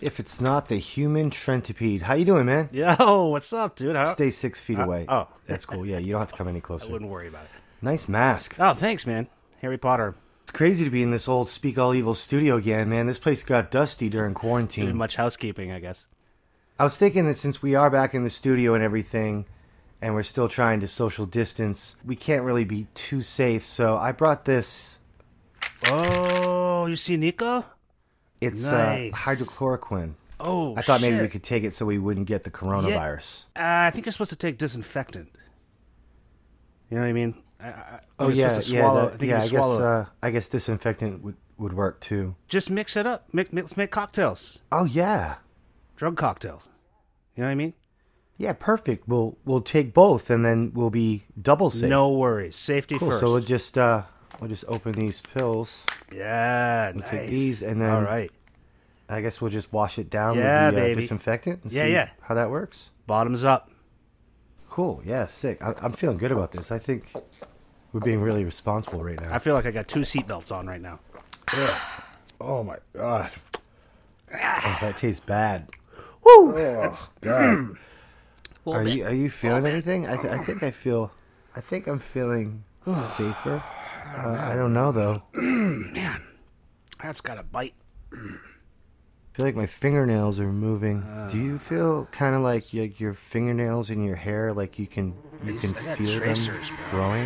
If it's not the human centipede. How you doing, man? Yo, what's up, dude? Stay 6 feet away. Oh. That's cool. Yeah, you don't have to come any closer. I wouldn't worry about it. Nice mask. Oh, thanks, man. Harry Potter. It's crazy to be in this old Speak All Evil studio again, man. This place got dusty during Doing quarantine. much housekeeping, I guess. I was thinking that since we are back in the studio and everything, and we're still trying to social distance, we can't really be too safe, so I brought this. Oh, you see Nico? It's Nice. hydrochloroquine. Oh, I thought maybe shit. we could take it so we wouldn't get the coronavirus. I think you're supposed to take disinfectant. You know what I mean? Oh, you're yeah, supposed to swallow. I guess disinfectant would work too. Just mix it up. Let's make cocktails. Oh yeah, Drug cocktails. You know what I mean? yeah, perfect. We'll take both, and then we'll be double safe. No worries. Safety cool. first. So we'll just open these pills. Yeah, We'll nice. take these, and then all right. I guess we'll just wash it down Yeah, with the baby. disinfectant and Yeah, see yeah. how that works. Bottoms up. Cool. Yeah, sick. I'm feeling good about this. I think we're being really responsible right now. I feel like I got 2 seatbelts on right now. Oh my god. Oh, that tastes bad. Woo! That's god. Are bit. you feeling anything? I think I'm feeling safer. I don't know though. Man, that's got a bite. I feel like my fingernails are moving. Do you feel kind of like your fingernails in your hair, like you can I got feel tracers, them bro. growing?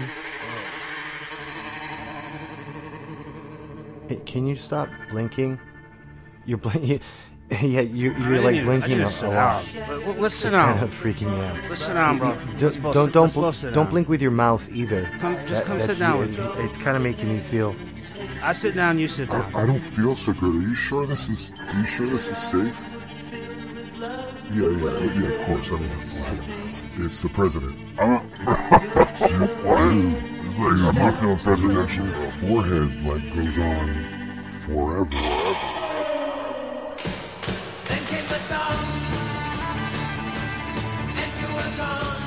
Hey, can you stop blinking? You're blinking. Yeah, you're like blinking a lot. Let's sit It's down. kind of freaking me out. Let's sit down, bro. Let's both sit Don't down. blink with your mouth either. Come That's sit down weird. with me. It's kind of making me feel. I sit down, you sit down. I don't feel so good. Are you sure this is safe? Yeah, of course. I mean, it's the president. Dude, it's like I'm not feeling presidential. Your forehead like goes on forever. Then came the dawn, and you were gone.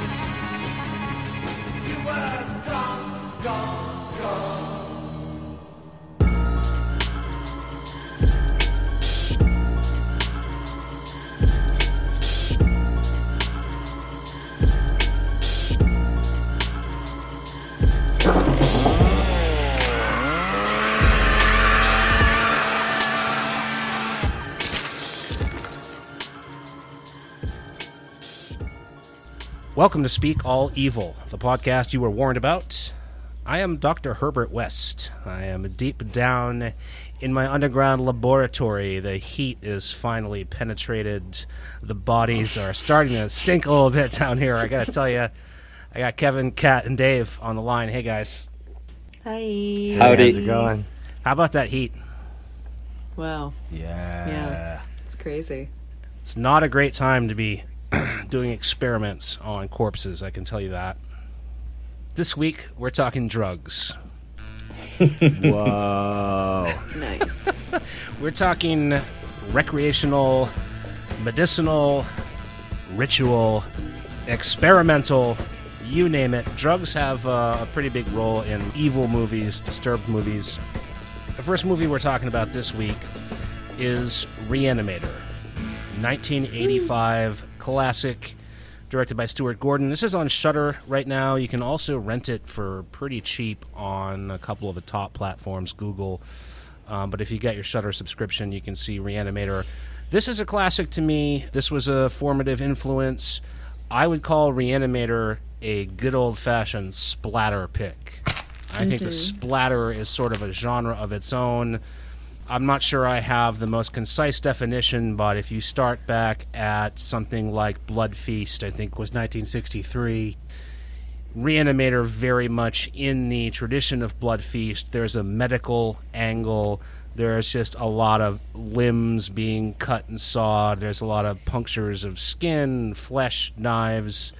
You were gone, gone, gone. Welcome to Speak All Evil, the podcast you were warned about. I am Dr. Herbert West. I am deep down in my underground laboratory. The heat is finally penetrated. The bodies are starting to stink a little bit down here. I gotta tell you, I got Kevin, Kat, and Dave on the line. Hey, guys. Hi. Howdy. How's it going? How about that heat? Wow. Yeah. It's crazy. It's not a great time to be doing experiments on corpses, I can tell you that. This week, we're talking drugs. Whoa. Nice. We're talking recreational, medicinal, ritual, experimental, you name it. Drugs have a pretty big role in evil movies, disturbed movies. The first movie we're talking about this week is Reanimator, 1985 classic, directed by Stuart Gordon. This is on Shudder right now. You can also rent it for pretty cheap on a couple of the top platforms, Google. But if you get your Shudder subscription, you can see Reanimator. This is a classic to me. This was a formative influence. I would call Reanimator a good old-fashioned splatter pick. I think the splatter is sort of a genre of its own. I'm not sure I have the most concise definition, but if you start back at something like Blood Feast, I think was 1963, Reanimator very much in the tradition of Blood Feast. There's a medical angle. There's just a lot of limbs being cut and sawed. There's a lot of punctures of skin, flesh, knives,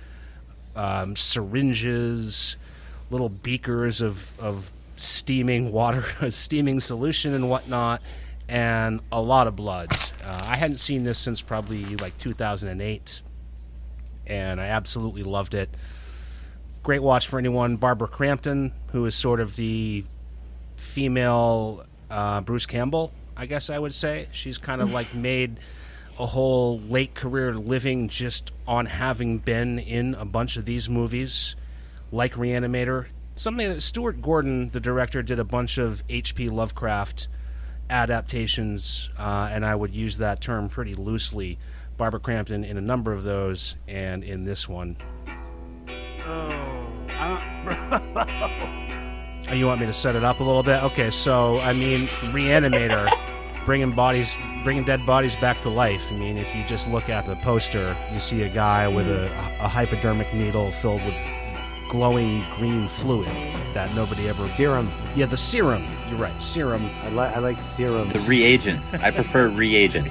syringes, little beakers of steaming water, steaming solution and whatnot, and a lot of blood. I hadn't seen this since probably like 2008, and I absolutely loved it. Great watch for anyone. Barbara Crampton, who is sort of the female Bruce Campbell I guess I would say. She's kind of like made a whole late career living just on having been in a bunch of these movies, like Reanimator. Something that Stuart Gordon, the director, did a bunch of H.P. Lovecraft adaptations, and I would use that term pretty loosely. Barbara Crampton in a number of those, and in this one. Oh, you want me to set it up a little bit? Okay, so, I mean, Reanimator, bringing dead bodies back to life. I mean, if you just look at the poster, you see a guy with a hypodermic needle filled with glowing green fluid that nobody ever... Serum. Yeah, the serum. You're right, serum. I like serum. The reagent. I prefer reagent.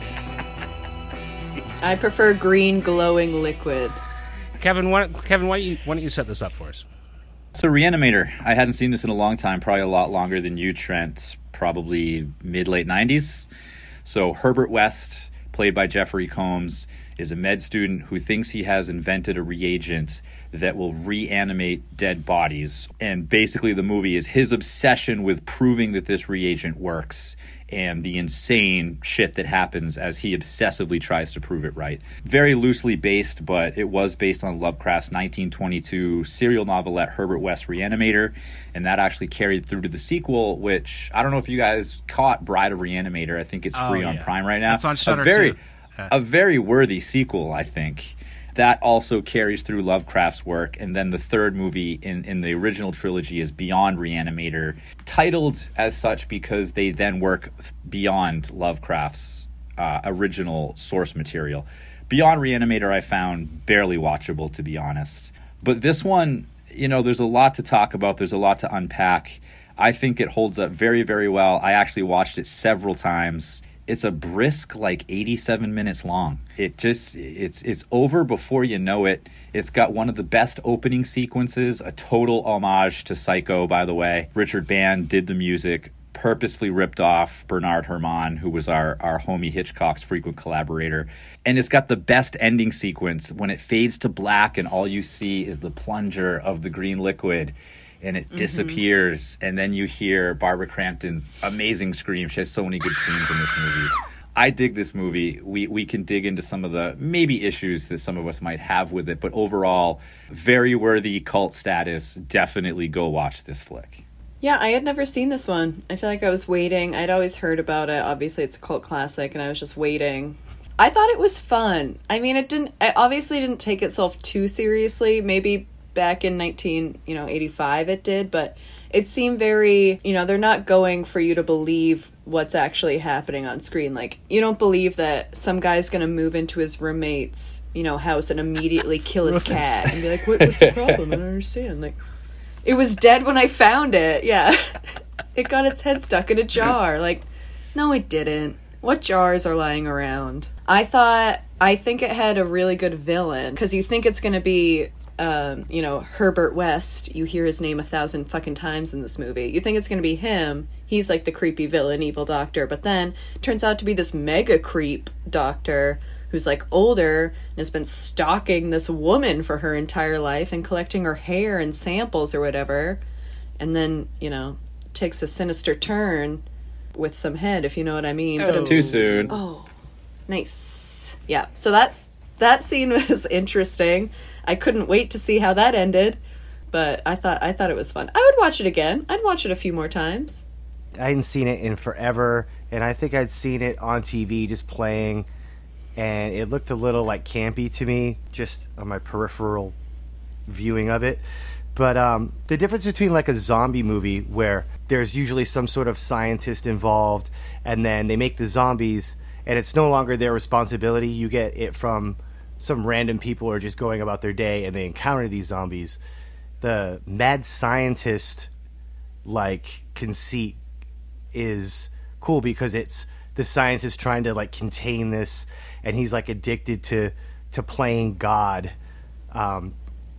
I prefer green glowing liquid. Kevin, why don't you set this up for us? So Reanimator, I hadn't seen this in a long time, probably a lot longer than you, Trent, probably mid-late 90s. So Herbert West, played by Jeffrey Combs, is a med student who thinks he has invented a reagent that will reanimate dead bodies. And basically the movie is his obsession with proving that this reagent works and the insane shit that happens as he obsessively tries to prove it right. Very loosely based, but it was based on Lovecraft's 1922 serial novelette Herbert West Reanimator, and that actually carried through to the sequel, which I don't know if you guys caught Bride of Reanimator. I think it's free on Prime right now. It's on Shudder too. A very worthy sequel, I think. That also carries through Lovecraft's work, and then the third movie in the original trilogy is Beyond Reanimator, titled as such because they then work beyond Lovecraft's original source material. Beyond Reanimator I found barely watchable, to be honest. But this one, you know, there's a lot to talk about, there's a lot to unpack. I think it holds up very, very well. I actually watched it several times. It's a brisk, like 87 minutes long. It's over before you know it. It's got one of the best opening sequences, a total homage to Psycho, by the way. Richard Band did the music, purposely ripped off Bernard Herrmann, who was our homie Hitchcock's frequent collaborator. And it's got the best ending sequence when it fades to black and all you see is the plunger of the green liquid. And it disappears, and then you hear Barbara Crampton's amazing scream. She has so many good screams in this movie. I dig this movie. We can dig into some of the maybe issues that some of us might have with it, but overall, very worthy cult status. Definitely go watch this flick. Yeah, I had never seen this one. I feel like I was waiting. I'd always heard about it. Obviously, it's a cult classic, and I was just waiting. I thought it was fun. I mean, it obviously didn't take itself too seriously. Maybe back in 1985 it did, but it seemed very, they're not going for you to believe what's actually happening on screen. Like, you don't believe that some guy's gonna move into his roommate's, house and immediately kill his cat and be like, what's the problem? I don't understand. Like, it was dead when I found it. Yeah. It got its head stuck in a jar. Like, no, it didn't. What jars are lying around? I think it had a really good villain, because you think it's gonna be Herbert West. You hear his name 1,000 fucking times in this movie. You think it's going to be him. He's like the creepy villain, evil doctor. But then it turns out to be this mega creep doctor who's like older and has been stalking this woman for her entire life and collecting her hair and samples or whatever. And then, takes a sinister turn with some head, if you know what I mean. But too soon. Oh, nice. Yeah. So that scene was interesting. I couldn't wait to see how that ended, but I thought it was fun. I would watch it again. I'd watch it a few more times. I hadn't seen it in forever, and I think I'd seen it on TV just playing, and it looked a little like campy to me, just on my peripheral viewing of it. But the difference between like a zombie movie where there's usually some sort of scientist involved, and then they make the zombies, and it's no longer their responsibility. You get it from some random people are just going about their day and they encounter these zombies. The mad scientist like conceit is cool because it's the scientist trying to like contain this, and he's like addicted to playing God. And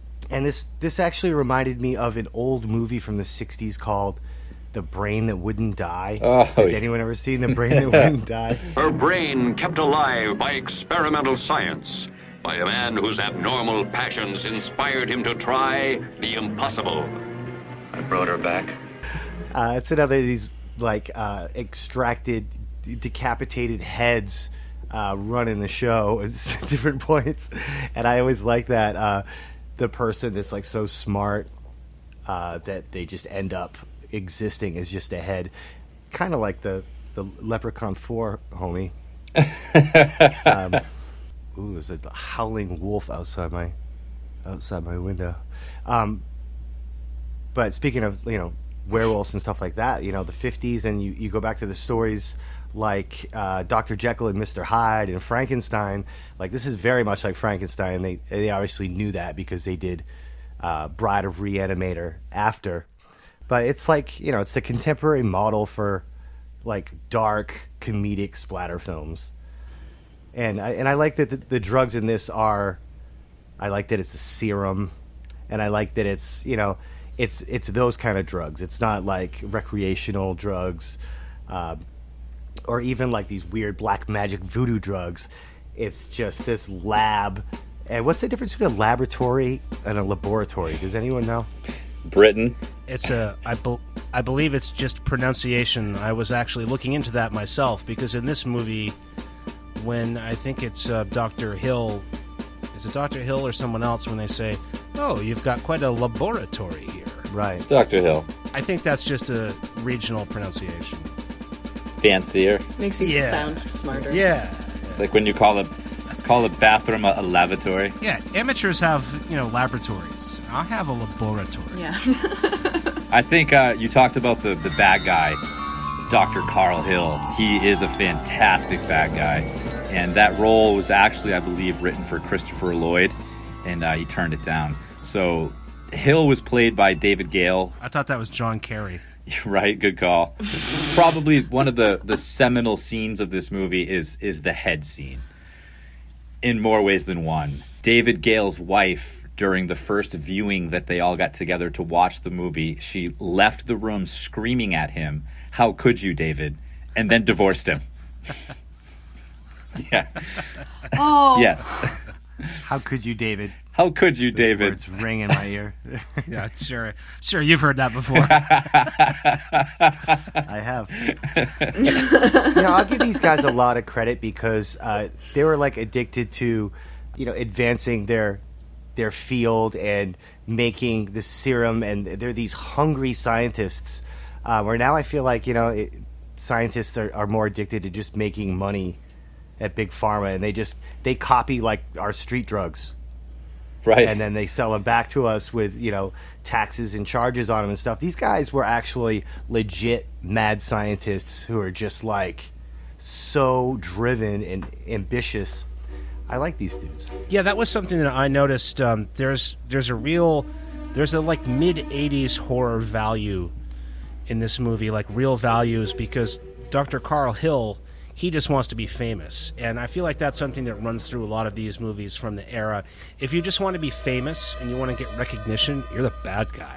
this actually reminded me of an old movie from the 60s called The Brain That Wouldn't Die. Has anyone ever seen The Brain That Wouldn't Die? Her brain kept alive by experimental science, by a man whose abnormal passions inspired him to try the impossible. I brought her back. It's another of these like extracted decapitated heads running the show at different points, and I always like that the person that's like so smart that they just end up existing as just a head, kind of like the Leprechaun 4 homie. Ooh, there's a howling wolf outside my window. But speaking of, werewolves and stuff like that, the 50s, and you go back to the stories like Dr. Jekyll and Mr. Hyde and Frankenstein. Like, this is very much like Frankenstein. They obviously knew that because they did Bride of Reanimator after. But it's like, it's the contemporary model for like dark comedic splatter films. And I like that the drugs in this I like that it's a serum, and I like that it's it's those kind of drugs. It's not like recreational drugs, or even like these weird black magic voodoo drugs. It's just this lab. And what's the difference between a laboratory and a laboratory? Does anyone know? Britain. It's I believe it's just pronunciation. I was actually looking into that myself, because in this movie, when I think it's Dr. Hill, is it Dr. Hill or someone else, when they say, "Oh, you've got quite a laboratory here." Right. It's Dr. Hill. I think that's just a regional pronunciation. Fancier. Makes you sound smarter. Yeah. It's like when you call a bathroom a lavatory. Yeah, amateurs have, laboratories. I'll have a laboratory. Yeah. I think you talked about the bad guy, Dr. Carl Hill. He is a fantastic bad guy. And that role was actually, I believe, written for Christopher Lloyd, and he turned it down. So Hill was played by David Gale. I thought that was John Kerry. Right, good call. Probably one of the seminal scenes of this movie is the head scene, in more ways than one. David Gale's wife, during the first viewing that they all got together to watch the movie, she left the room screaming at him, "How could you, David?" and then divorced him. Yeah. Oh. Yes. How could you, David? How could you, David? Words ring in my ear. Yeah, sure, you've heard that before. I have. I'll give these guys a lot of credit because they were like addicted to, advancing their field and making the serum, and they're these hungry scientists. Where now I feel like scientists are more addicted to just making money at big pharma, and they copy like our street drugs. Right. And then they sell them back to us with, taxes and charges on them and stuff. These guys were actually legit mad scientists who are just like so driven and ambitious. I like these dudes. Yeah, that was something that I noticed. There's a like mid-'80s horror value in this movie, like real values, because Dr. Carl Hill, he just wants to be famous. And I feel like that's something that runs through a lot of these movies from the era. If you just want to be famous and you want to get recognition, you're the bad guy.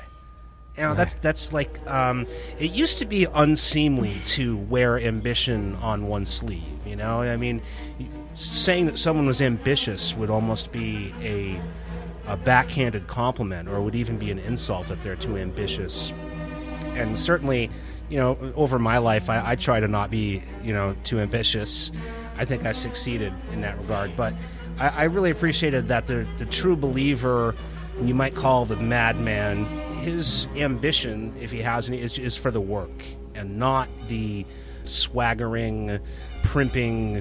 That's like, it used to be unseemly to wear ambition on one's sleeve, I mean, saying that someone was ambitious would almost be a backhanded compliment, or would even be an insult if they're too ambitious. And certainly, over my life, I try to not be, too ambitious. I think I've succeeded in that regard. But I really appreciated that the true believer, you might call the madman, his ambition, if he has any, is for the work, and not the swaggering, primping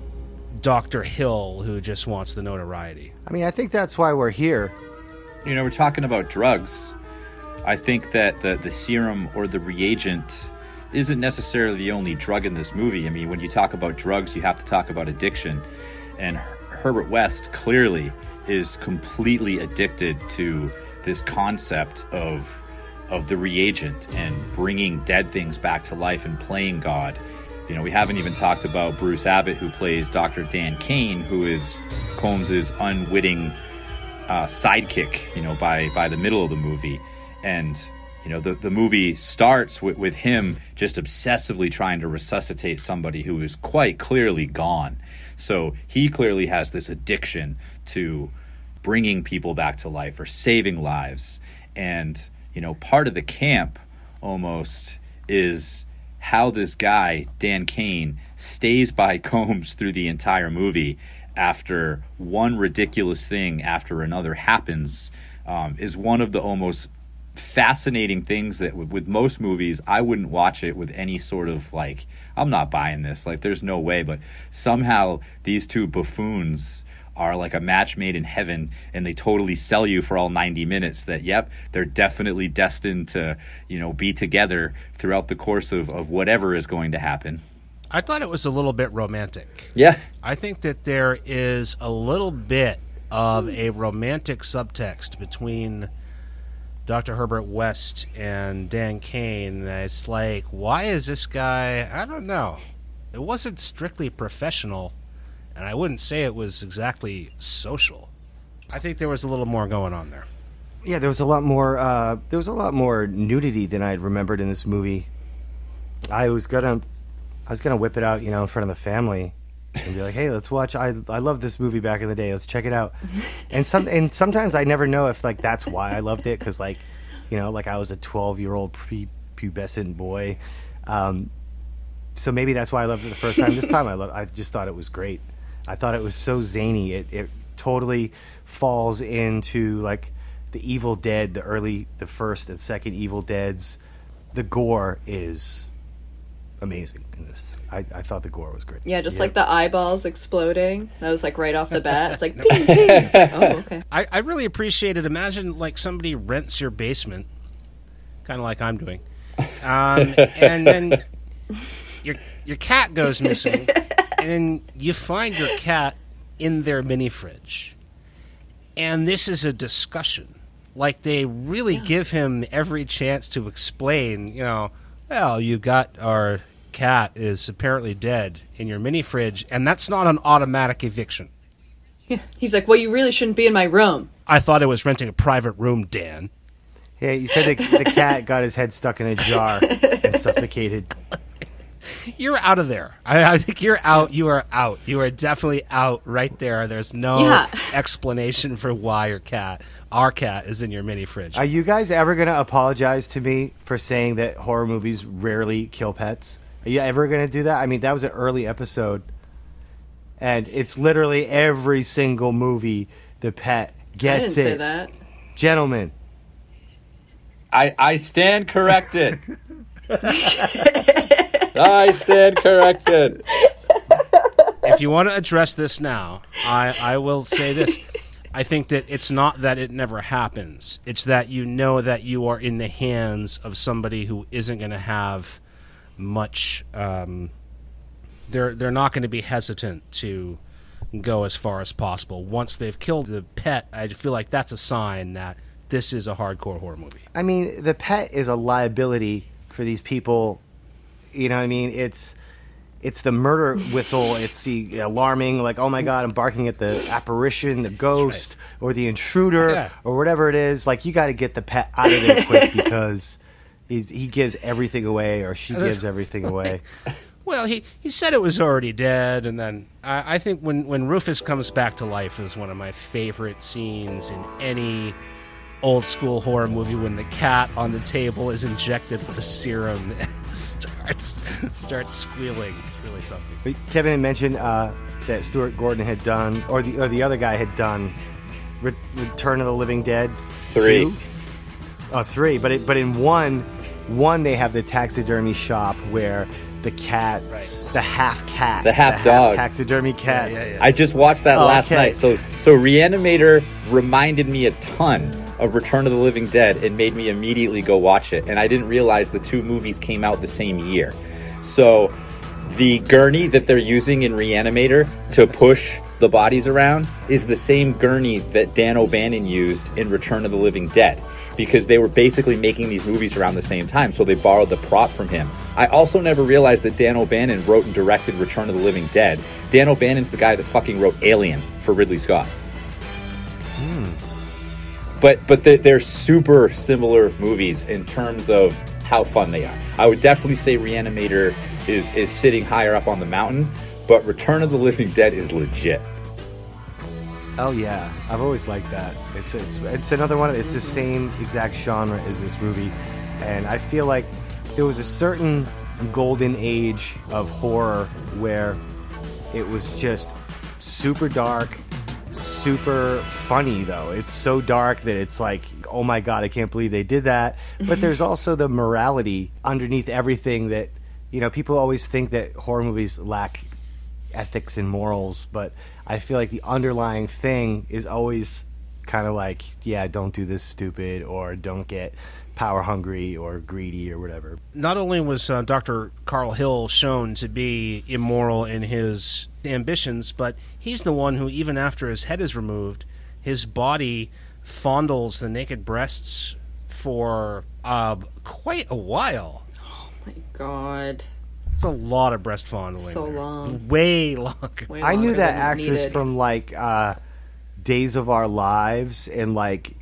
Dr. Hill who just wants the notoriety. I mean, I think that's why we're here. We're talking about drugs. I think that the serum or the reagent isn't necessarily the only drug in this movie. I mean, when you talk about drugs, you have to talk about addiction. And Herbert West clearly is completely addicted to this concept of the reagent and bringing dead things back to life and playing God. We haven't even talked about Bruce Abbott, who plays Dr. Dan Kane, who is Combs's unwitting sidekick, by the middle of the movie. And, the movie starts with him just obsessively trying to resuscitate somebody who is quite clearly gone. So he clearly has this addiction to bringing people back to life or saving lives. And, part of the camp almost is how this guy, Dan Cain, stays by Combs through the entire movie after one ridiculous thing after another happens is one of the almost fascinating things that with most movies, I wouldn't watch it with any sort of like, I'm not buying this, like there's no way, but somehow these two buffoons are like a match made in heaven, and they totally sell you for all 90 minutes that, yep, they're definitely destined to, be together throughout the course of whatever is going to happen. I thought it was a little bit romantic. Yeah. I think that there is a little bit of a romantic subtext between Dr. Herbert West and Dan Cain. It's like, why is this guy... I don't know. It wasn't strictly professional, and I wouldn't say it was exactly social. I think there was a little more going on there. Yeah, there was a lot more nudity than I had remembered in this movie. I was gonna whip it out, in front of the family and be like, "Hey, let's watch. I loved this movie back in the day. Let's check it out." And sometimes I never know if like that's why I loved it, because like I was a 12-year-old prepubescent boy. So maybe that's why I loved it the first time. This time I just thought it was great. I thought it was so zany. It totally falls into like the Evil Dead, the first and second Evil Deads. The gore is amazing in this. I thought the gore was great. Yeah, just like the eyeballs exploding. That was like right off the bat. It's like ping, ping. It's like, oh, okay. I really appreciate it. Imagine like somebody rents your basement, kind of like I'm doing, and then your cat goes missing, and you find your cat in their mini fridge, and this is a discussion. Like they really give him every chance to explain. Well, you got our cat is apparently dead in your mini fridge, and that's not an automatic eviction. Yeah. He's like, well, you really shouldn't be in my room. I thought I was renting a private room, Dan. Yeah, you said the cat got his head stuck in a jar and suffocated. You're out of there. I think you're out. You are out. You are definitely out right there. There's no explanation for why our cat is in your mini fridge. Are you guys ever going to apologize to me for saying that horror movies rarely kill pets? Are you ever going to do that? I mean, that was an early episode, and it's literally every single movie the pet gets I didn't say that. Gentlemen. I stand corrected. I stand corrected. If you want to address this now, I will say this. I think that it's not that it never happens. It's that you know that you are in the hands of somebody who isn't going to have much... They're not going to be hesitant to go as far as possible. Once they've killed the pet, I feel like that's a sign that this is a hardcore horror movie. I mean, the pet is a liability for these people. You know what I mean? It's the murder whistle. It's the alarming, like, oh my God, I'm barking at the apparition, the ghost, or the intruder, or whatever it is. Like, you got to get the pet out of there quick because he gives everything away, or she gives everything away. Well, he said it was already dead, and then I think when Rufus comes back to life is one of my favorite scenes in any old school horror movie, when the cat on the table is injected with a serum and starts squealing. It's really something. Kevin had mentioned that Stuart Gordon had done, or the other guy had done, Return of the Living Dead 3. 2? Oh, 3. But in one they have the taxidermy shop where the cats, the half cats, the half dog, taxidermy cats. Yeah. I just watched that last night. So Reanimator reminded me a ton of Return of the Living Dead and made me immediately go watch it. And I didn't realize the two movies came out the same year. So the gurney that they're using in Reanimator to push the bodies around is the same gurney that Dan O'Bannon used in Return of the Living Dead, because they were basically making these movies around the same time, so they borrowed the prop from him. I also never realized that Dan O'Bannon wrote and directed Return of the Living Dead. Dan O'Bannon's the guy that fucking wrote Alien for Ridley Scott. But they're super similar movies in terms of how fun they are. I would definitely say Reanimator is sitting higher up on the mountain, but Return of the Living Dead is legit. Oh yeah, I've always liked that. It's another one. It's the same exact genre as this movie, and I feel like there was a certain golden age of horror where it was just super dark, super funny though. It's so dark that it's like, oh my god, I can't believe they did that. But there's also the morality underneath everything that, you know, people always think that horror movies lack ethics and morals, but I feel like the underlying thing is always kind of like, yeah, don't do this stupid, or don't get power hungry or greedy or whatever. Not only was Dr. Carl Hill shown to be immoral in his ambitions, but he's the one who, even after his head is removed, his body fondles the naked breasts for quite a while. Oh my god. It's a lot of breast fondling. So long. Way longer. Way I knew longer that than actress needed. from like Days of Our Lives and like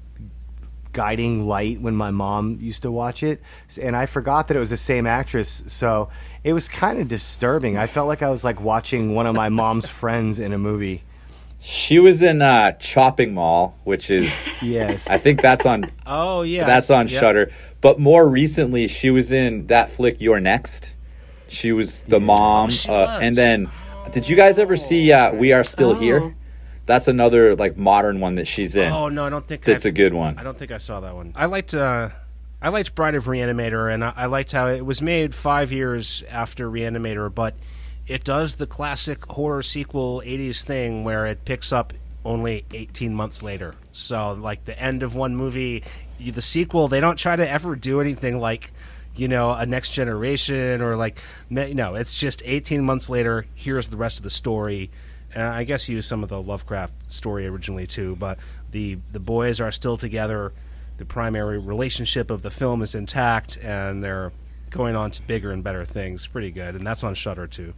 Guiding Light when my mom used to watch it, and I forgot that it was the same actress, so it was kind of disturbing. I felt like I was like watching one of my mom's friends in a movie. She was in Chopping Mall, which is Yes. I think that's on Oh, yeah. that's on Yep. Shudder. But more recently, she was in that flick You're Next. She was the mom, she was. and then did you guys ever see We Are Still Oh. Here? That's another like modern one that she's in. Oh, no, I don't think It's a good one. I don't think I saw that one. I liked Bride of Reanimator, and I liked how it was made 5 years after Reanimator, but it does the classic horror sequel 80s thing where it picks up only 18 months later. So, like, the end of one movie, the sequel, they don't try to ever do anything like, you know, a Next Generation or like, no, it's just 18 months later, here's the rest of the story. I guess he used some of the Lovecraft story originally too, but the boys are still together. The primary relationship of the film is intact, and they're going on to bigger and better things. Pretty good, and that's on Shudder too.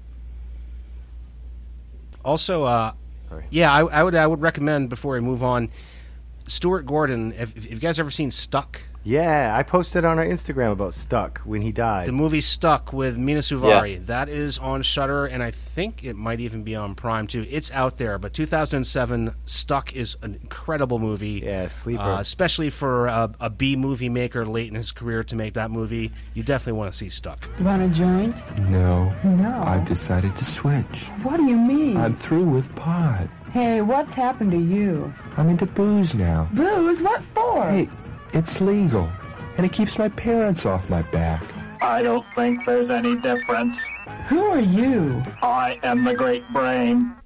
Also, yeah, I would recommend before we move on, Stuart Gordon. Have you guys ever seen Stuck? Yeah, I posted on our Instagram about Stuck when he died. The movie Stuck with Mina Suvari. Yeah. That is on Shudder, and I think it might even be on Prime too. It's out there, but 2007 Stuck is an incredible movie. Yeah, sleeper. Especially for a B movie maker late in his career to make that movie. You definitely want to see Stuck. You want a joint? No. No. I've decided to switch. What do you mean? I'm through with pot. Hey, what's happened to you? I'm into booze now. Booze? What for? Hey, it's legal, and it keeps my parents off my back. I don't think there's any difference. Who are you? I am the Great Brain.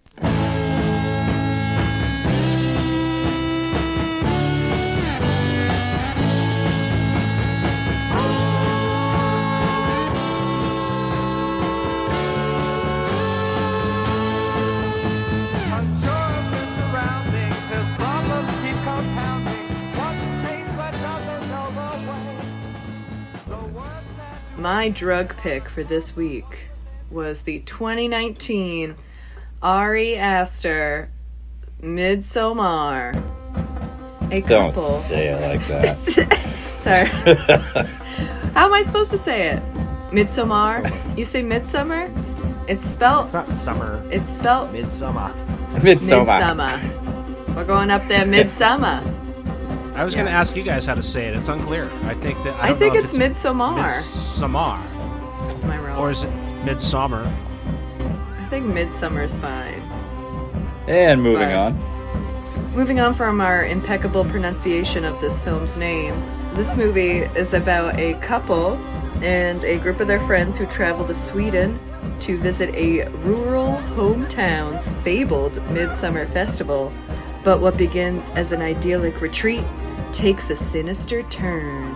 My drug pick for this week was the 2019 Ari Aster Midsommar. A Don't couple. say it like that. Sorry. How am I supposed to say it? Midsommar? You say midsummer? It's spelled. It's not summer. It's spelled Midsummer. Midsommar. We're going up there midsummer. I was going to ask you guys how to say it. It's unclear. I think that I think it's Midsommar. Midsommar. Am I wrong? Or is it Midsummer? I think midsummer's fine. And moving But- on. Moving on from our impeccable pronunciation of this film's name, this movie is about a couple and a group of their friends who travel to Sweden to visit a rural hometown's fabled midsummer festival. But what begins as an idyllic retreat takes a sinister turn.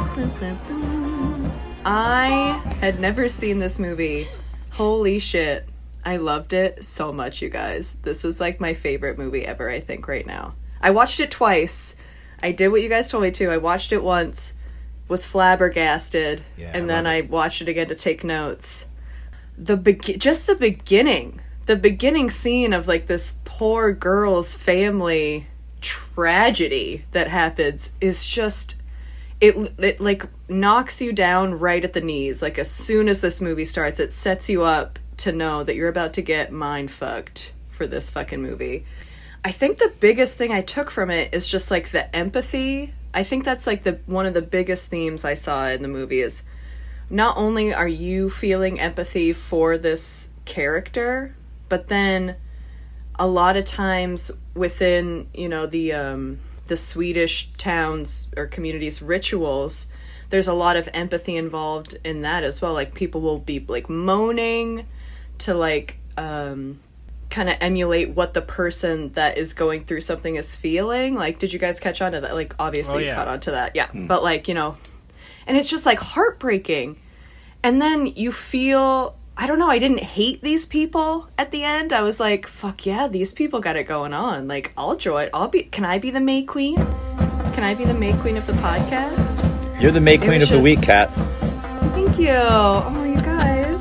I had never seen this movie. Holy shit. I loved it so much, you guys. This was like my favorite movie ever, I think, right now. I watched it twice. I did what you guys told me to. I watched it once, was flabbergasted, and then I watched it again to take notes. Just the beginning scene of like this poor girl's family tragedy that happens is just it like knocks you down right at the knees. Like as soon as this movie starts, it sets you up to know that you're about to get mind fucked for this fucking movie. I think the biggest thing I took from it is just like the empathy. I think that's like one of the biggest themes I saw in the movie is not only are you feeling empathy for this character, but then a lot of times within, you know, the Swedish towns or communities' rituals, there's a lot of empathy involved in that as well. Like, people will be like moaning to like kind of emulate what the person that is going through something is feeling. Like, did you guys catch on to that? Like, obviously you caught on to that. Yeah. But like, you know, and it's just like heartbreaking. And then you feel, I don't know, I didn't hate these people at the end. I was like, fuck yeah, these people got it going on. Like, I'll join. Can I be the May Queen? Can I be the May Queen of the podcast? You're the May Queen of the week, Kat. Thank you. Oh, you guys.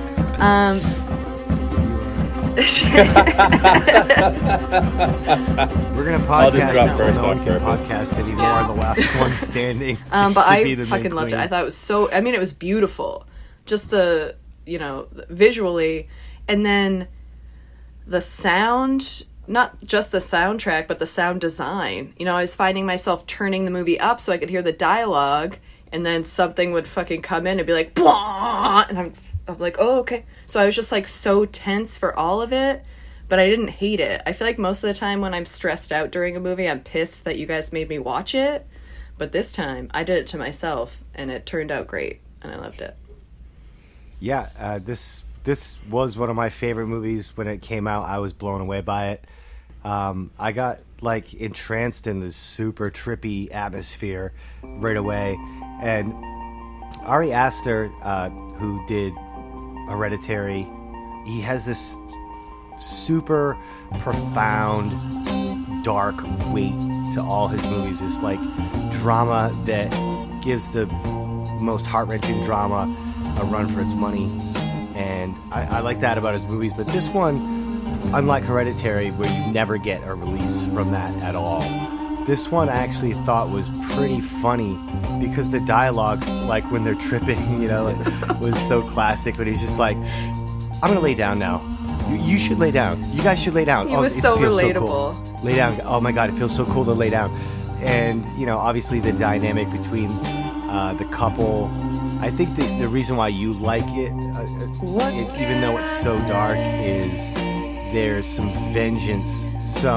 We're gonna podcast until no one can podcast anymore. The last one standing. But I fucking loved it. I thought it was so. I mean, it was beautiful. Just the, you know, visually, and then the sound. Not just the soundtrack, but the sound design. You know, I was finding myself turning the movie up so I could hear the dialogue, and then something would fucking come in and be like, "Blah!" And I'm like, oh, okay. So I was just like so tense for all of it, but I didn't hate it. I feel like most of the time when I'm stressed out during a movie, I'm pissed that you guys made me watch it. But this time, I did it to myself, and it turned out great, and I loved it. Yeah, this was one of my favorite movies when it came out. I was blown away by it. I got like entranced in this super trippy atmosphere right away. And Ari Aster, who did Hereditary, he has this super profound, dark weight to all his movies. It's like drama that gives the most heart-wrenching drama a run for its money. And I like that about his movies. But this one, unlike Hereditary, where you never get a release from that at all, this one I actually thought was pretty funny because the dialogue, like when they're tripping, you know, was so classic. But he's just like, I'm going to lay down now. You should lay down. You guys should lay down. It was so relatable. So cool. Lay down. Oh my God, it feels so cool to lay down. And, you know, obviously the dynamic between the couple. I think the reason why you like it, even though it's so dark, is there's some vengeance,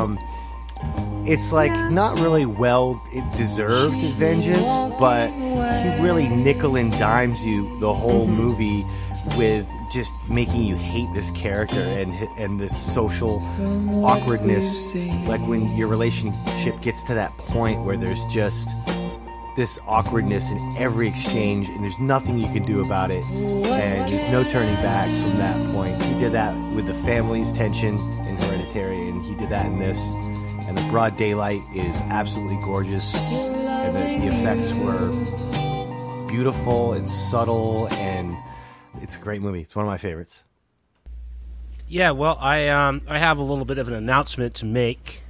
it's like not really deserved vengeance, but he really nickel and dimes you the whole movie with just making you hate this character and this social awkwardness, like when your relationship gets to that point where there's just this awkwardness in every exchange and there's nothing you can do about it, and there's no turning back from that point. He did that with the family's tension in Hereditary, and he did that in this. And the broad daylight is absolutely gorgeous, and the effects were beautiful and subtle, and it's a great movie. It's one of my favorites. Yeah, well, I have a little bit of an announcement to make.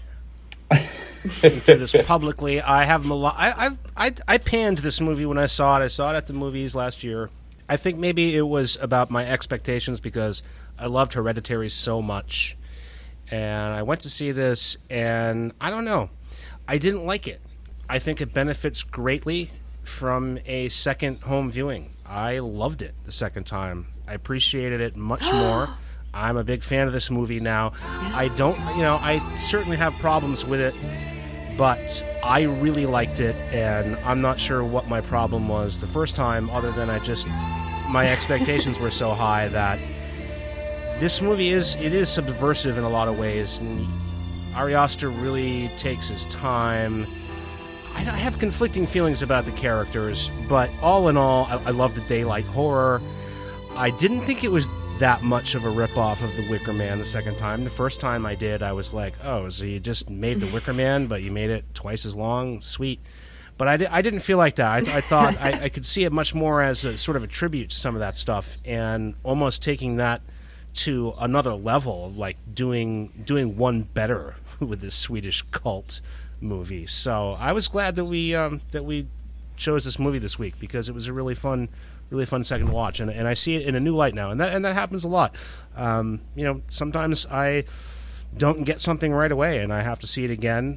To this publicly. I have I panned this movie when I saw it. I saw it at the movies last year. I think maybe it was about my expectations because I loved Hereditary so much. And I went to see this, and I don't know. I didn't like it. I think it benefits greatly from a second home viewing. I loved it the second time. I appreciated it much more. I'm a big fan of this movie now. Yes. I certainly have problems with it, but I really liked it, and I'm not sure what my problem was the first time, other than my expectations were so high that this movie is subversive in a lot of ways, and Ari Aster really takes his time. I have conflicting feelings about the characters, but all in all, I love the daylight horror. I didn't think it was that much of a ripoff of The Wicker Man the second time. The first time I did, I was like, oh, so you just made The Wicker Man, but you made it twice as long? Sweet. But I didn't feel like that. I thought I could see it much more as a sort of a tribute to some of that stuff, and almost taking that to another level, like doing one better with this Swedish cult movie. So I was glad that we chose this movie this week, because it was a really fun second watch, and I see it in a new light now, and that happens a lot. Sometimes I don't get something right away, and I have to see it again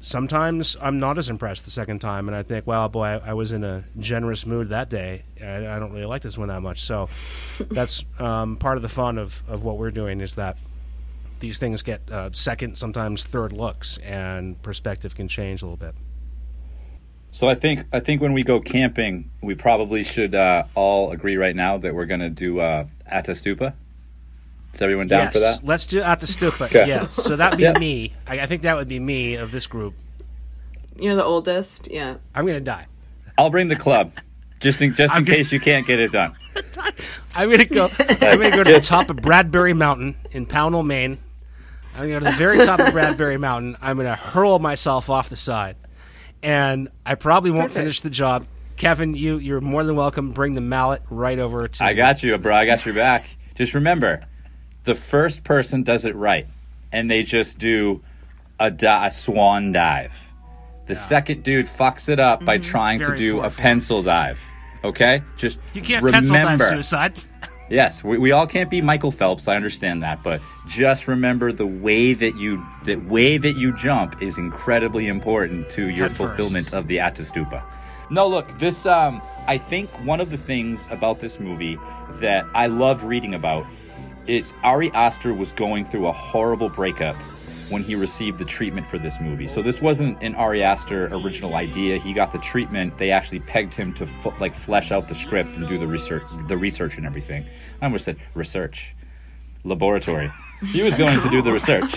sometimes I'm not as impressed the second time, and I think, well, boy, I was in a generous mood that day. I don't really like this one that much. So that's part of the fun of what we're doing, is that these things get second, sometimes third looks, and perspective can change a little bit. So I think when we go camping, we probably should all agree right now that we're going to do Atastupa. Is everyone down for that? Let's do Atastupa. Okay. Yes, so that'd be me. I think that would be me of this group. You're the oldest, yeah. I'm going to die. I'll bring the club, just in case you can't get it done. I'm going to go to the top of Bradbury Mountain in Pownell, Maine. I'm going to go to the very top of Bradbury Mountain. I'm going to hurl myself off the side. And I probably won't finish the job. Kevin, you're more than welcome. Bring the mallet right over to... I got you, bro. I got your back. Just remember, the first person does it right, and they just do a swan dive. The second dude fucks it up by trying to do a pencil dive. Okay? Just you can't remember. Pencil dive suicide. Yes, we all can't be Michael Phelps. I understand that, but just remember the way that you jump is incredibly important to your fulfillment of the Atastupa. No, look, this I think one of the things about this movie that I loved reading about is Ari Aster was going through a horrible breakup when he received the treatment for this movie. So this wasn't an Ari Aster original idea. He got the treatment. They actually pegged him to flesh out the script and do the research and everything. I almost said research. Laboratory. He was going to do the research.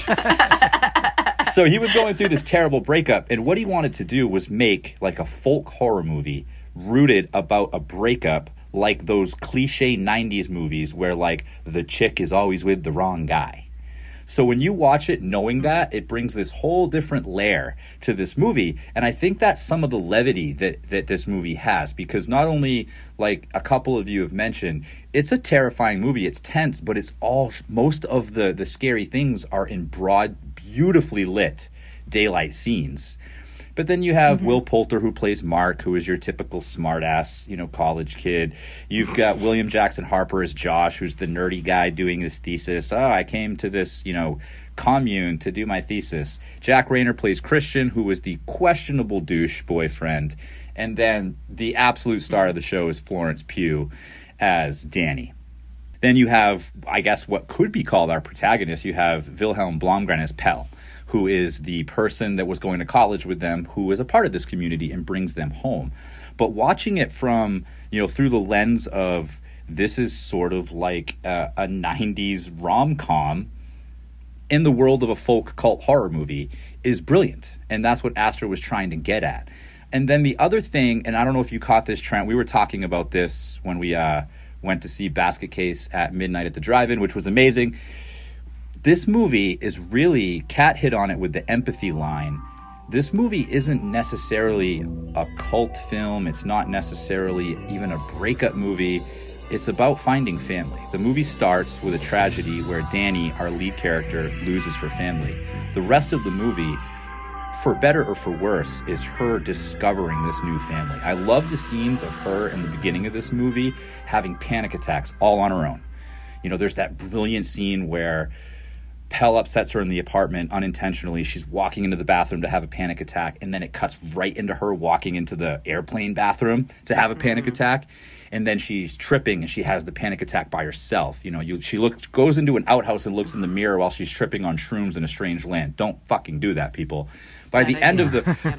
So he was going through this terrible breakup, and what he wanted to do was make like a folk horror movie rooted about a breakup, like those cliche 90s movies where like the chick is always with the wrong guy. So when you watch it knowing that, it brings this whole different layer to this movie. And I think that's some of the levity that this movie has, because not only, like a couple of you have mentioned, it's a terrifying movie. It's tense, but it's most of the scary things are in broad, beautifully lit daylight scenes. But then you have Will Poulter, who plays Mark, who is your typical smartass, college kid. You've got William Jackson Harper as Josh, who's the nerdy guy doing his thesis. Oh, I came to this, commune to do my thesis. Jack Rayner plays Christian, who is the questionable douche boyfriend. And then the absolute star of the show is Florence Pugh as Danny. Then you have, I guess, what could be called our protagonist. You have Wilhelm Blomgren as Pell, who is the person that was going to college with them, who is a part of this community and brings them home. But watching it from, through the lens of this is sort of like a 90s rom-com in the world of a folk cult horror movie is brilliant. And that's what Aster was trying to get at. And then the other thing, and I don't know if you caught this, Trent, we were talking about this when we went to see Basket Case at midnight at the drive-in, which was amazing. This movie is really, Kat hit on it with the empathy line. This movie isn't necessarily a cult film. It's not necessarily even a breakup movie. It's about finding family. The movie starts with a tragedy where Danny, our lead character, loses her family. The rest of the movie, for better or for worse, is her discovering this new family. I love the scenes of her in the beginning of this movie having panic attacks all on her own. There's that brilliant scene where Pell upsets her in the apartment unintentionally. She's walking into the bathroom to have a panic attack, and then it cuts right into her walking into the airplane bathroom to have a panic attack. And then she's tripping, and she has the panic attack by herself. She goes into an outhouse and looks in the mirror while she's tripping on shrooms in a strange land. Don't fucking do that, people. By the end of the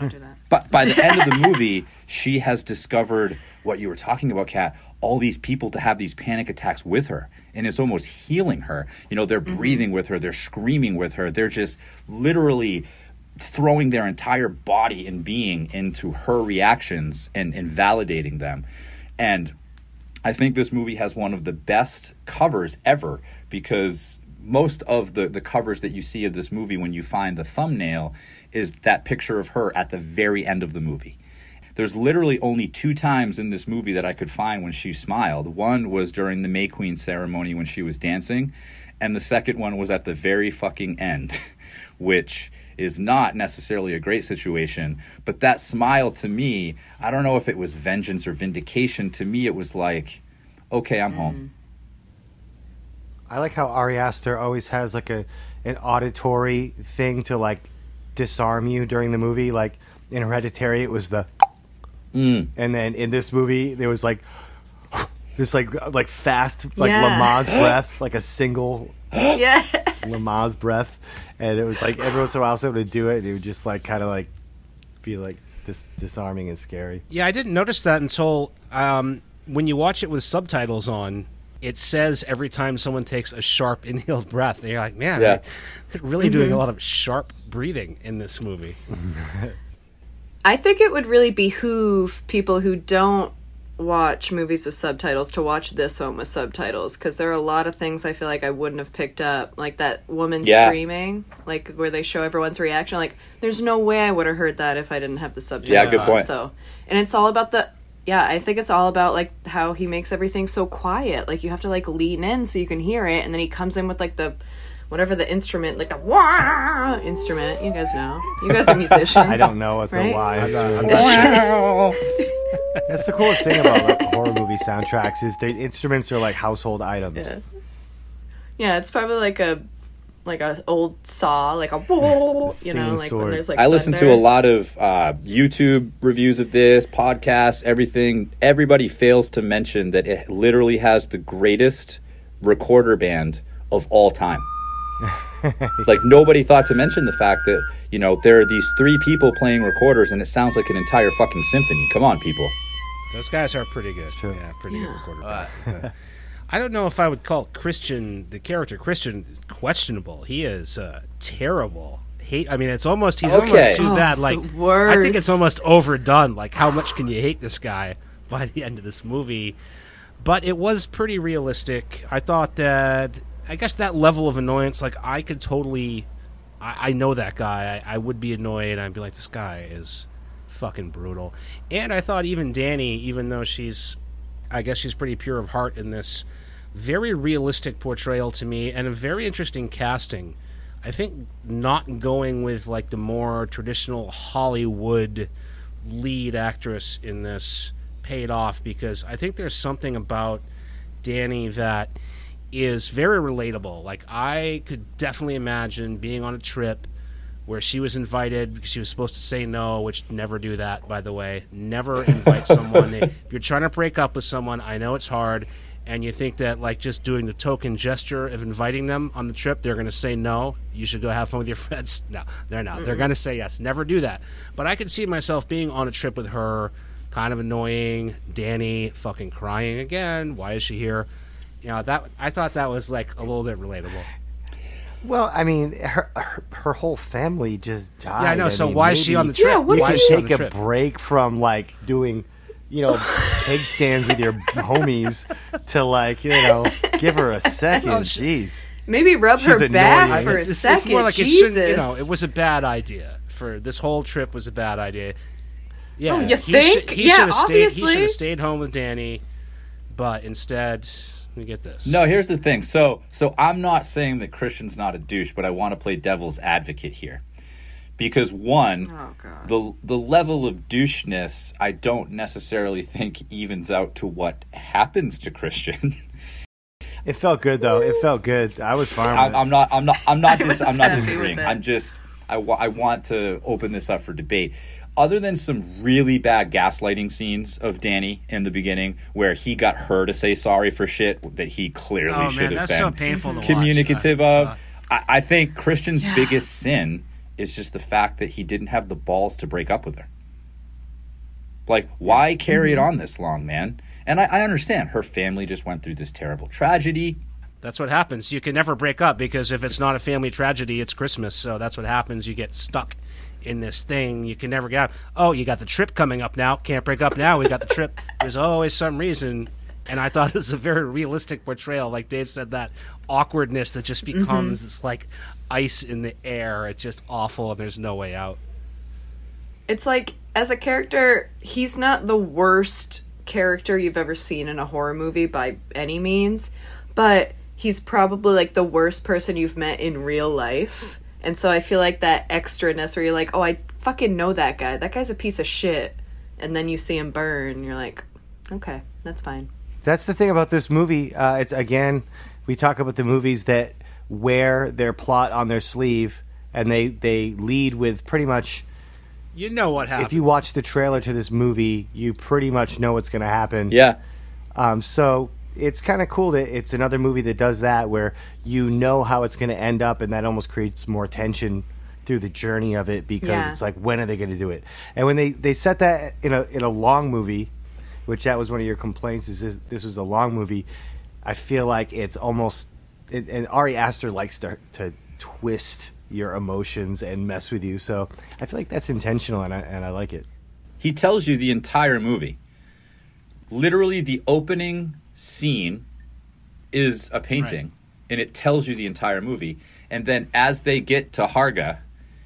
movie, she has discovered what you were talking about, Kat, all these people to have these panic attacks with her. And it's almost healing her. They're breathing with her. They're screaming with her. They're just literally throwing their entire body and being into her reactions and validating them. And I think this movie has one of the best covers ever, because most of the covers that you see of this movie when you find the thumbnail is that picture of her at the very end of the movie. There's literally only 2 times in this movie that I could find when she smiled. One was during the May Queen ceremony when she was dancing, and the second one was at the very fucking end, which is not necessarily a great situation. But that smile to me, I don't know if it was vengeance or vindication. To me, it was like, okay, I'm home. I like how Ari Aster always has like an auditory thing to like disarm you during the movie. Like in Hereditary, it was the, and then in this movie, there was like this like fast like Lamaze breath, like a single Lamaze breath, and it was like every once in a while someone would do it, and it would just like kind of like be like disarming and scary. Yeah, I didn't notice that until when you watch it with subtitles on. It says every time someone takes a sharp inhaled breath, and you're like, man, they're really doing a lot of sharp breathing in this movie. I think it would really behoove people who don't watch movies with subtitles to watch this one with subtitles, because there are a lot of things I feel like I wouldn't have picked up, like that woman screaming, like where they show everyone's reaction. Like, there's no way I would have heard that if I didn't have the subtitles. Yeah, good on. point. So, and it's all about I think it's all about like how he makes everything so quiet. Like you have to like lean in so you can hear it, and then he comes in with like the whatever the instrument, like the wah instrument. You guys know. You guys are musicians. I don't know what the wah instrument is. That's the coolest thing about like horror movie soundtracks is the instruments are like household items. Yeah, it's probably like a old saw, like a you know, like when there's like I listen to a lot of YouTube reviews of this, podcasts, everything. Everybody fails to mention that it literally has the greatest recorder band of all time. Like nobody thought to mention the fact that, you know, there are these 3 people playing recorders and it sounds like an entire fucking symphony. Come on, people. Those guys are pretty good. It's true. Yeah, pretty good recorder. I don't know if I would call Christian, the character Christian, questionable. He is terrible. I mean, he's almost too bad. Like, I think it's almost overdone. Like, how much can you hate this guy by the end of this movie? But it was pretty realistic. I thought that, I guess that level of annoyance, like, I could totally, I know that guy. I would be annoyed. I'd be like, this guy is fucking brutal. And I thought even Danny, even though I guess she's pretty pure of heart in this, very realistic portrayal to me, and a very interesting casting. I think not going with like the more traditional Hollywood lead actress in this paid off, because I think there's something about Danny that is very relatable. Like, I could definitely imagine being on a trip where she was invited because she was supposed to say no, which never do that, by the way. Never invite someone. If you're trying to break up with someone, I know it's hard, and you think that like just doing the token gesture of inviting them on the trip, they're going to say no, you should go have fun with your friends. No, they're not. They're going to say yes. Never do that. But I could see myself being on a trip with her, kind of annoying, Danny fucking crying again. Why is she here? You know, that I thought that was like a little bit relatable. Well, I mean, her whole family just died. Yeah, I know. So why is she on the trip? You can take a break from like doing, you know, keg stands with your homies to like, you know, give her a second. Jeez. Maybe rub her back for a second. It's more like Jesus. It was a bad idea. For this whole trip was a bad idea. Yeah, oh, you think? He should have stayed home with Danny, but instead. We get this. No, here's the thing. So I'm not saying that Christian's not a douche, but I want to play devil's advocate here. Because one, the level of doucheness I don't necessarily think evens out to what happens to Christian. It felt good though. It felt good. I was fine with it. I'm not disagreeing. I want to open this up for debate. Other than some really bad gaslighting scenes of Danny in the beginning, where he got her to say sorry for shit that he clearly should have been so painful to communicative of, I think Christian's biggest sin is just the fact that he didn't have the balls to break up with her. Like, why carry it on this long, man? And I understand her family just went through this terrible tragedy. That's what happens. You can never break up, because if it's not a family tragedy, it's Christmas. So that's what happens. You get stuck in this thing. You can never get out. Oh, you got the trip coming up now. Can't break up now. We got the trip. There's always some reason. And I thought it was a very realistic portrayal. Like Dave said, that awkwardness that just becomes this like ice in the air. It's just awful, and there's no way out. It's like, as a character, he's not the worst character you've ever seen in a horror movie by any means, but he's probably like the worst person you've met in real life. And so I feel like that extraness where you're like, oh, I fucking know that guy. That guy's a piece of shit. And then you see him burn, and you're like, okay, that's fine. That's the thing about this movie. It's, again, we talk about the movies that wear their plot on their sleeve and they lead with pretty much. You know what happens. If you watch the trailer to this movie, you pretty much know what's going to happen. Yeah. So it's kind of cool that it's another movie that does that, where you know how it's going to end up, and that almost creates more tension through the journey of it, because it's like, when are they going to do it? And when they set that in a long movie, which that was one of your complaints, is this was a long movie, I feel like it's almost, and Ari Aster likes to twist your emotions and mess with you, so I feel like that's intentional, and I like it. He tells you the entire movie. Literally, the opening scene is a painting, and it tells you the entire movie. And then as they get to Harga,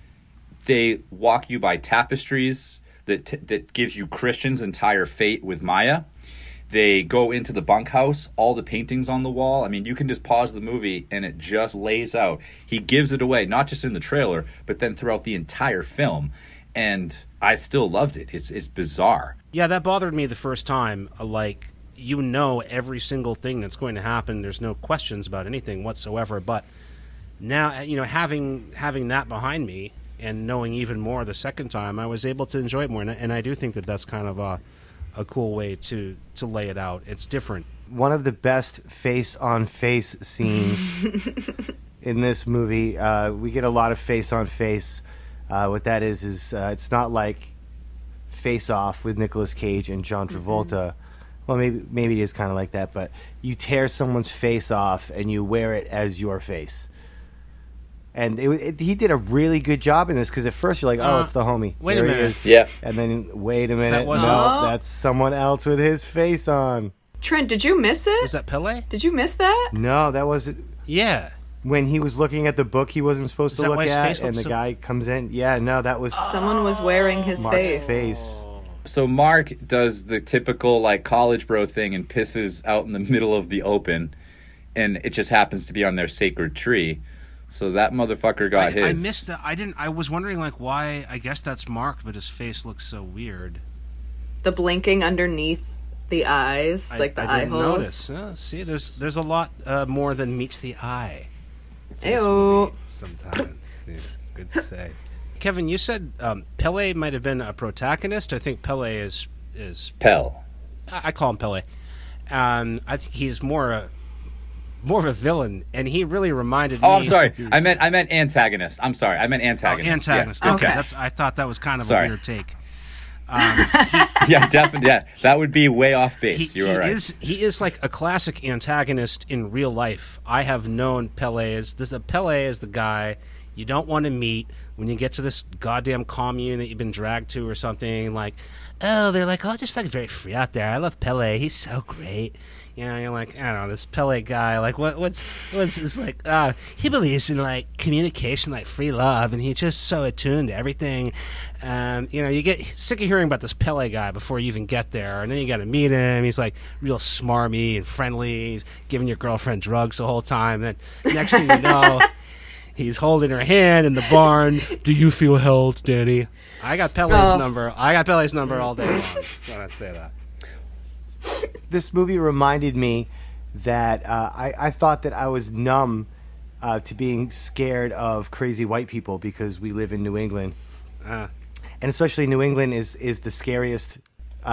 they walk you by tapestries that gives you Christian's entire fate with Maya. They go into the bunkhouse, all the paintings on the wall. I mean, you can just pause the movie and it just lays out. He gives it away, not just in the trailer, but then throughout the entire film. And I still loved it. It's bizarre. Yeah, that bothered me the first time. Like, you know every single thing that's going to happen. There's no questions about anything whatsoever. But now, you know, having that behind me and knowing even more the second time, I was able to enjoy it more. And I do think that that's kind of a cool way to lay it out. It's different. One of the best face-on-face scenes in this movie. We get a lot of face-on-face. What that is it's not like Face Off with Nicolas Cage and John Travolta. Well, maybe it is kind of like that, but you tear someone's face off and you wear it as your face. And he did a really good job in this, because at first you're like, oh, it's the homie. Wait there a minute. He is. Yeah. And then, wait a minute. That wasn't- No, that's someone else with his face on. Trent, did you miss it? Was that Pele? Did you miss that? No, that wasn't. Yeah. When he was looking at the book he wasn't supposed Is to that look why his at, face and the looks so- guy comes in. Yeah, no, that was Someone was wearing his Mark's face. face. So Mark does the typical like college bro thing and pisses out in the middle of the open, and it just happens to be on their sacred tree. So that motherfucker got his. I missed that. I was wondering, like, why. I guess that's Mark, but his face looks so weird. The blinking underneath the eyes, like the I eye didn't holes. notice. See, there's a lot more than meets the eye. to this Ew. movie Sometimes. Yeah, good to say. Kevin, you said Pele might have been a protagonist. I think Pele is Pell. I call him Pele. I think he's more of a villain, and he really reminded me. Oh, I'm sorry. I meant antagonist. I'm sorry. I meant antagonist. Antagonist. Yes. Okay, Okay. I thought that was kind of Sorry. a weird take. Yeah, definitely. Yeah, that would be way off base. You are right. He is like a classic antagonist in real life. I have known Pele as Pele is the guy you don't want to meet when you get to this goddamn commune that you've been dragged to or something. Like, oh, they're like, oh, just like very free out there. I love Pele. He's so great. You know, you're like, I don't know, this Pele guy. Like, what's this like? He believes in like communication, like free love, and he's just so attuned to everything. You know, you get sick of hearing about this Pele guy before you even get there, and then you got to meet him. He's like real smarmy and friendly. He's giving your girlfriend drugs the whole time. Then next thing you know, he's holding her hand in the barn. Do you feel held, Danny? I got Pele's number. I got Pele's number all day long. When I say that. This movie reminded me that I thought that I was numb to being scared of crazy white people because we live in New England. And especially New England is the scariest,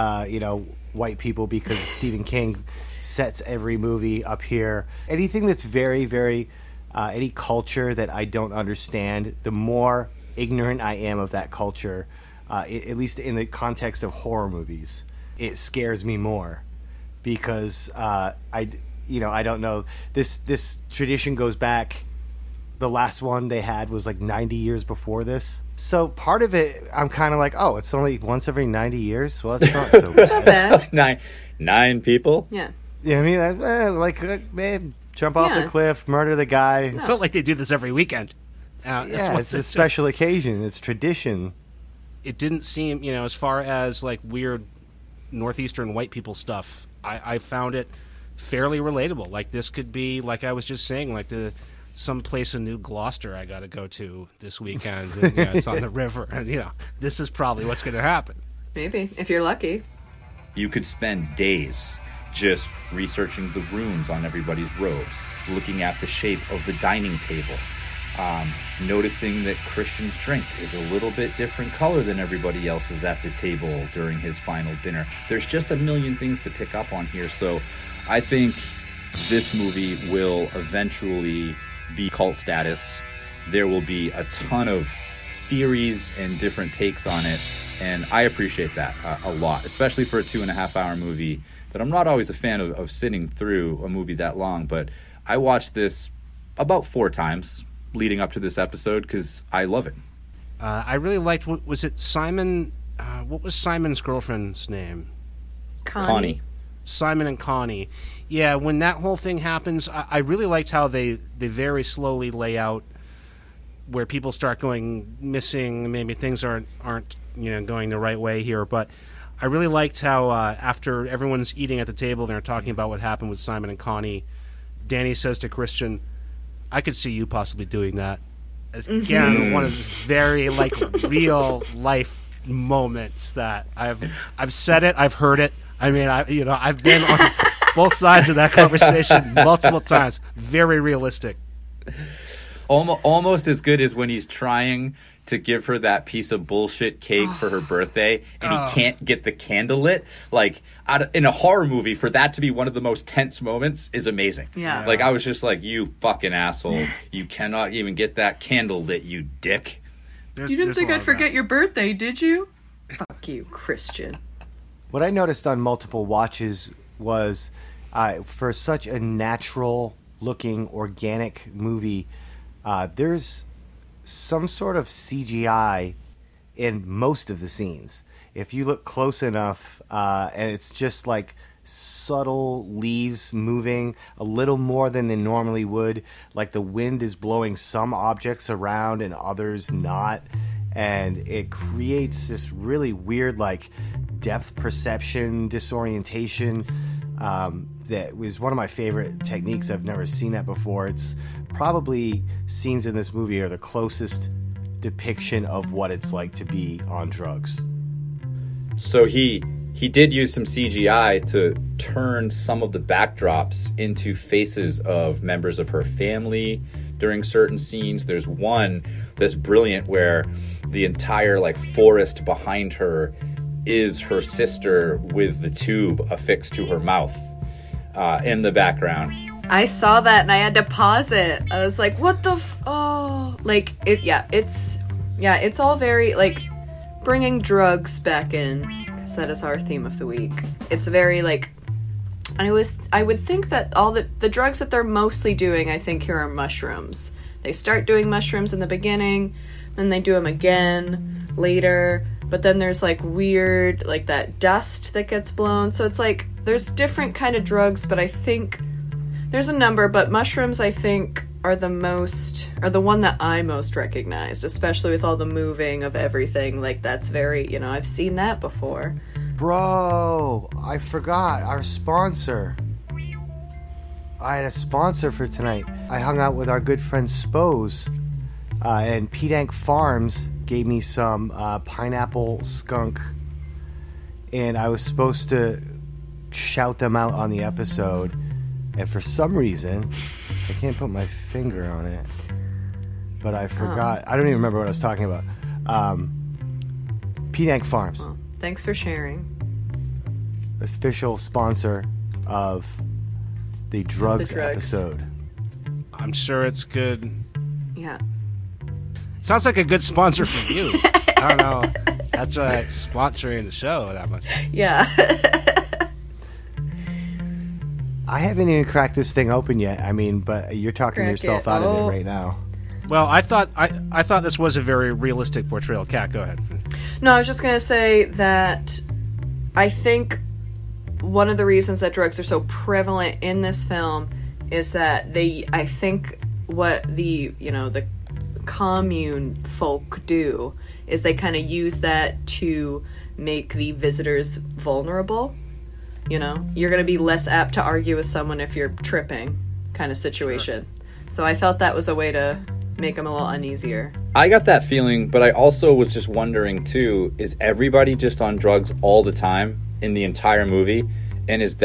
white people, because Stephen King sets every movie up here. Anything that's very, very, any culture that I don't understand, the more ignorant I am of that culture, at least in the context of horror movies, it scares me more, because I don't know. This tradition goes back. The last one they had was like 90 years before this. So part of it, I'm kind of like, oh, it's only once every 90 years. Well, that's not so It's not bad. bad. Nine people. Yeah. Yeah, I mean, man, jump off Yeah. the cliff, murder the guy. It's not like they do this every weekend. Yeah, it's a special occasion. It's tradition. It didn't seem, as far as like weird northeastern white people stuff, I found it fairly relatable. Like, this could be, like I was just saying, like some place in New Gloucester I got to go to this weekend. And, it's on the river, and this is probably what's going to happen. Maybe, if you're lucky. You could spend days just researching the runes on everybody's robes, looking at the shape of the dining table, Noticing that Christian's drink is a little bit different color than everybody else's at the table during his final dinner. There's just a million things to pick up on here. So I think this movie will eventually be cult status. There will be a ton of theories and different takes on it, and I appreciate that a lot, especially for a 2.5-hour movie. But I'm not always a fan of sitting through a movie that long, but I watched this about 4 times leading up to this episode because I love it. I really liked, was it Simon? What was Simon's girlfriend's name? Connie. Simon and Connie. Yeah, when that whole thing happens, I really liked how they very slowly lay out where people start going missing. Maybe things aren't going the right way here, but I really liked how after everyone's eating at the table and they're talking about what happened with Simon and Connie, Danny says to Christian, I could see you possibly doing that. As, again, one of the very real life moments that I've said it, I've heard it. I mean, I've been on both sides of that conversation multiple times. Very realistic. Almost as good as when he's trying to give her that piece of bullshit cake for her birthday, and he can't get the candle lit. Like, in a horror movie, for that to be one of the most tense moments is amazing. Yeah. Like, I was just like, you fucking asshole. You cannot even get that candle lit, you dick. You didn't think I'd forget your birthday, did you? Fuck you, Christian. What I noticed on multiple watches was for such a natural-looking, organic movie, there's some sort of CGI in most of the scenes. If you look close enough, and it's just like subtle leaves moving a little more than they normally would, like the wind is blowing some objects around and others not, and it creates this really weird like depth perception disorientation that was one of my favorite techniques. I've never seen that before. It's probably scenes in this movie are the closest depiction of what it's like to be on drugs. So he did use some CGI to turn some of the backdrops into faces of members of her family during certain scenes. There's one that's brilliant where the entire like forest behind her is her sister with the tube affixed to her mouth in the background. I saw that and I had to pause it. I was like, what the it's all very like bringing drugs back in, because that is our theme of the week. It's very like, I would think that all the drugs that they're mostly doing, I think here are mushrooms. They start doing mushrooms in the beginning, then they do them again later, but then there's like weird like that dust that gets blown. So it's like there's different kind of drugs, but I think there's a number, but mushrooms I think are the one that I most recognized, especially with all the moving of everything. Like that's very, I've seen that before. Bro, I forgot our sponsor. I had a sponsor for tonight. I hung out with our good friend Spose, and Pedank Farms gave me some pineapple skunk, and I was supposed to shout them out on the episode, and for some reason, I can't put my finger on it, but I forgot. I don't even remember what I was talking about. Pedank Farms. Well, thanks for sharing. Official sponsor of the drugs episode. I'm sure it's good. Yeah. Sounds like a good sponsor for you. I don't know. That's sponsoring the show that much. Yeah. I haven't even cracked this thing open yet. I mean, but you're talking yourself out of it right now. Well, I thought this was a very realistic portrayal. Kat, go ahead. No, I was just gonna say that I think one of the reasons that drugs are so prevalent in this film is that I think what the commune folk do is they kind of use that to make the visitors vulnerable. You're going to be less apt to argue with someone if you're tripping, kind of situation. Sure. So I felt that was a way to make them a little uneasier. I got that feeling, but I also was just wondering too, is everybody just on drugs all the time in the entire movie? And is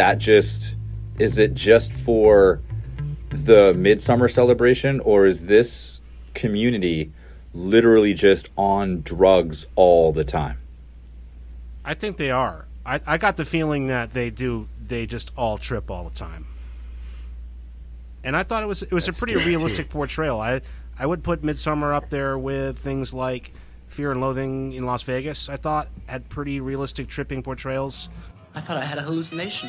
it just for the Midsummer celebration, or is this community literally just on drugs all the time? I think they are. I got the feeling that they just all trip all the time. And I thought it was a pretty realistic portrayal. I would put Midsommar up there with things like Fear and Loathing in Las Vegas. I thought had pretty realistic tripping portrayals. I thought I had a hallucination.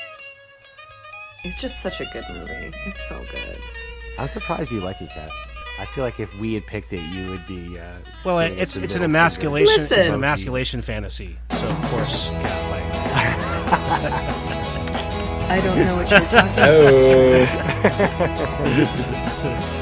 It's just such a good movie. It's so good. I'm surprised you like it, Kat. I feel like if we had picked it, you would be. Well, it's an emasculation. It's an emasculation fantasy. So of course, Kat liked it. I don't know what you're talking about. Oh.